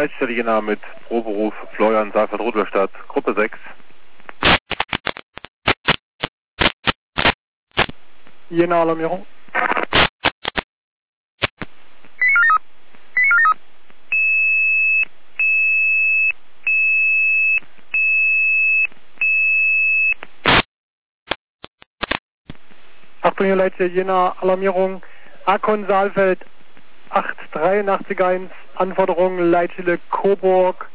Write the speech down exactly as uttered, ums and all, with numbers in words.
Leitstelle Jena mit Proberuf Florian Saalfeld Rudolstadt, Gruppe sechs. Jena Alarmierung. Achtung, hier Leitstelle Jena Alarmierung. Akon Saalfeld acht drei acht eins, Anforderung Leitstelle Coburg